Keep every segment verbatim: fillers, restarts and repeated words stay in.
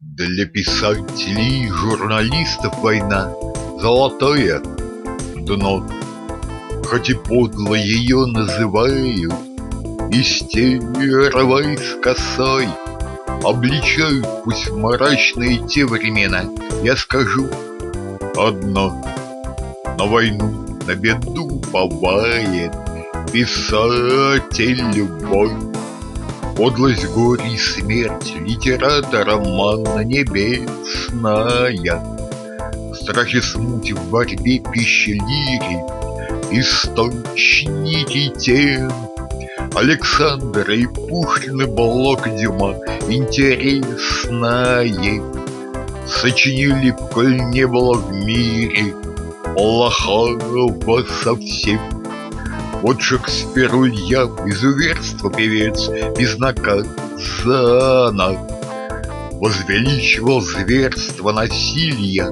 Для писателей и журналистов война — золотое дно. Хоть и подло ее называют истеровой с косой, обличают пусть в мрачные те времена. Я скажу одно: на войну, на беду бывает писатель любой. Подлость, горе и смерть литератора манна небесная. В страхе смуте, в борьбе пищи лири, источники тем. Александра и Пушкин и Блок Дюма интересное сочинили, коль не было в мире плохого совсем. Вот Шекспир Улья, изуверство певец, безнаказанно возвеличивал зверство насилия,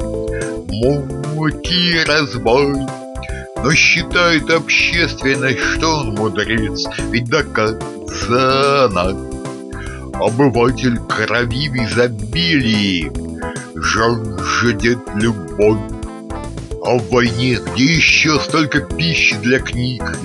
муки, разбой. Но считает общественность, что он мудрец, ведь доказано. Обыватель крови в изобилии жаждет любовь. А в войне, где еще столько пищи для книг и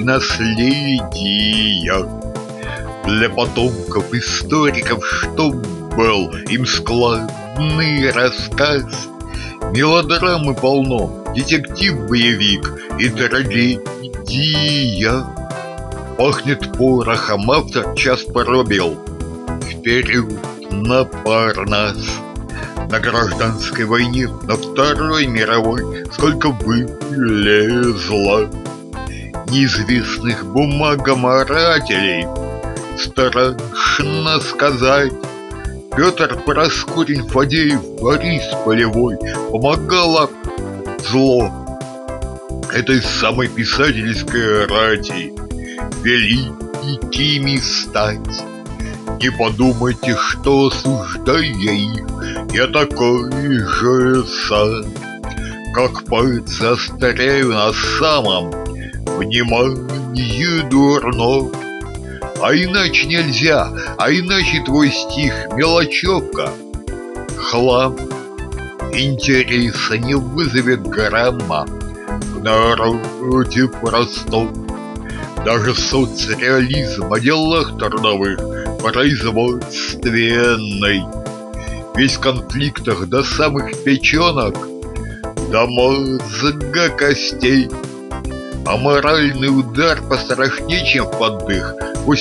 наследия, для потомков историков, что был им складный рассказ. Мелодрамы полно, детектив-боевик и трагедия. Пахнет порохом, автор час поробил. Вперед на Парнас. На гражданской войне, на Второй мировой сколько вылезло неизвестных бумагоморателей. Страшно сказать. Петр Проскурин, Фадеев, Борис Полевой помогало зло этой самой писательской рати великими стать. Не подумайте, что, осуждая их, я такой же сам, как поэт, застряю на самом внимании дурном. А иначе нельзя, а иначе твой стих мелочевка, хлам. Интереса не вызовет грамма в народе простом. Даже соцреализм о делах трудовых производственной, весь в конфликтах до самых печенок, до мозга костей. А моральный удар пострашнее, чем поддых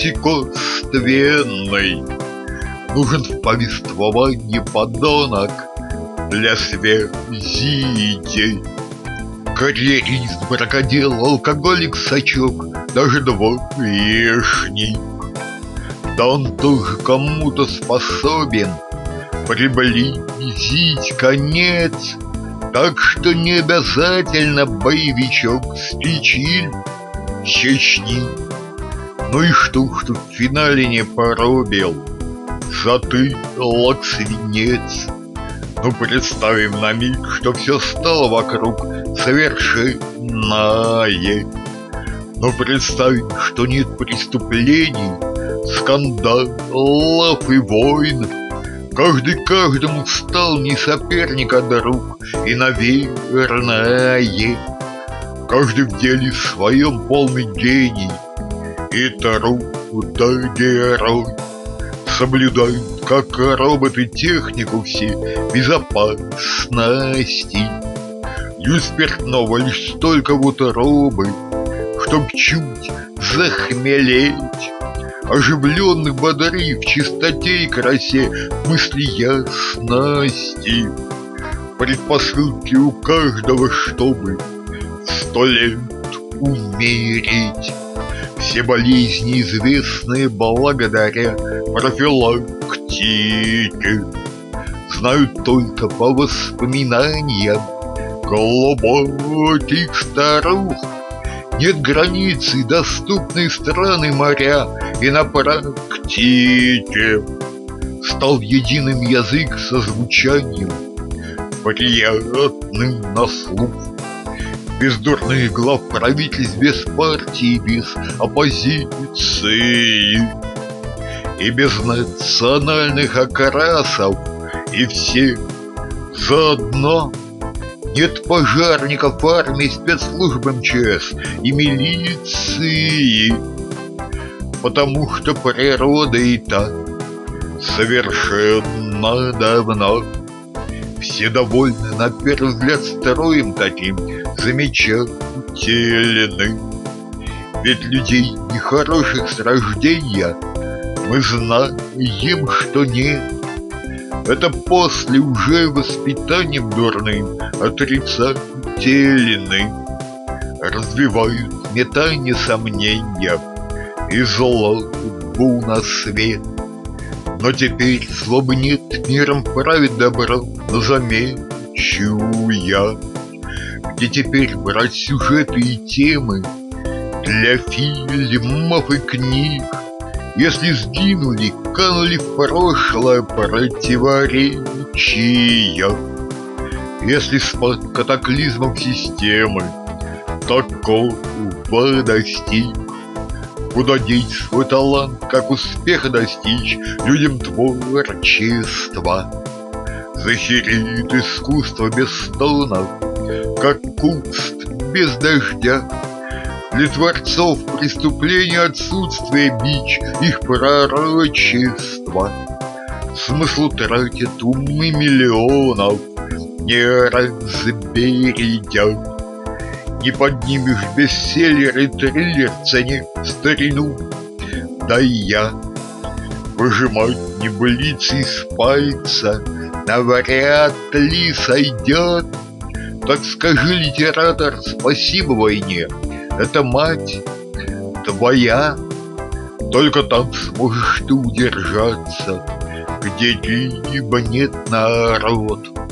косвенной. Нужен в повествовании подонок для связи идей. Карьерист, бракодел, алкоголик, сачок, даже двоечник. Да он тоже кому-то способен приблизить конец. Так что не обязательно боевичок с Чечни. Чечни. Ну и что, что в финале не поробил затылок свинец? Ну представим на миг, что все стало вокруг совершенное. Но представим, что нет преступлений, скандалов и войн. Каждый каждому стал не соперник, а друг. И, наверное, каждый в деле своем полный гений и трудогерой. Соблюдают, как роботы, технику все безопасности. Лью спиртного лишь столько вот робы, чтоб чуть захмелеть. Оживленных, бодры в чистоте и красе мысли ясности. Предпосылки у каждого, чтобы сто лет умереть. Все болезни известные благодаря профилактике знают только по воспоминаниям глубоких старух. Нет границы, доступны страны, моря, и на практике стал единым язык со звучанием, приятным на слух. Без дурных глав правительств, без партии, без оппозиции и без национальных окрасов и все заодно. Нет пожарников, армии, спецслужб эм че эс и милиции, потому что природа и так совершенно давно. Все довольны, на первый взгляд, строем таким замечательным. Ведь людей нехороших с рождения мы знаем, что нет. Это после уже воспитанием дурным, отрицательным развивают метание сомнения и злобу на свет. Но теперь злобы нет, миром правит добро, но замечу я, где теперь брать сюжеты и темы для фильмов и книг, если сгинули, канули в прошлое противоречия, если спад катаклизмов системы такого достиг, куда деть свой талант, как успеха достичь людям творчества. Захерит искусство без стонов, как куст без дождя. Для творцов преступление отсутствие бич их пророчества. Смысл тратят умы миллионов, не разбередят. Не поднимешь бестселлер и триллер в цене старину. Да и я выжимать небылицы из пальца навряд ли сойдет. Так скажи, литератор, спасибо войне, это мать твоя. Только там сможешь ты удержаться, где гибнет народ.